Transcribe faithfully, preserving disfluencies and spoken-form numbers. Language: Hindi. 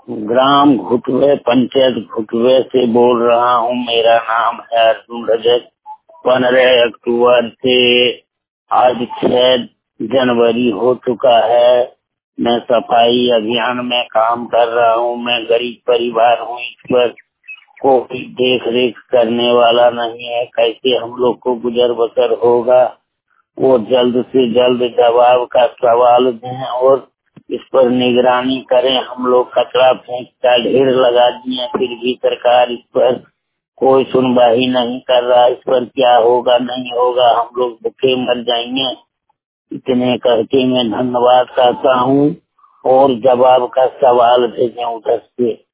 ग्राम घुटवे पंचायत घुटवे से बोल रहा हूँ। मेरा नाम है अर्जुन रजक। पंद्रह अक्टूबर से आज छह जनवरी हो चुका है। मैं सफाई अभियान में काम कर रहा हूँ। मैं गरीब परिवार हूँ। इस पर कोई देख रेख करने वाला नहीं है। कैसे हम लोग को गुजर बसर होगा, वो जल्द से जल्द जवाब का सवाल दें और इस पर निगरानी करें। हम लोग कचरा फेंक का ढेर लगा दिए, फिर भी सरकार इस पर कोई सुनवाई नहीं कर रहा। इस पर क्या होगा नहीं होगा, हम लोग भूखे मर जाएंगे। इतने करके मैं धन्यवाद करता हूँ और जवाब का सवाल भेजें उधर से।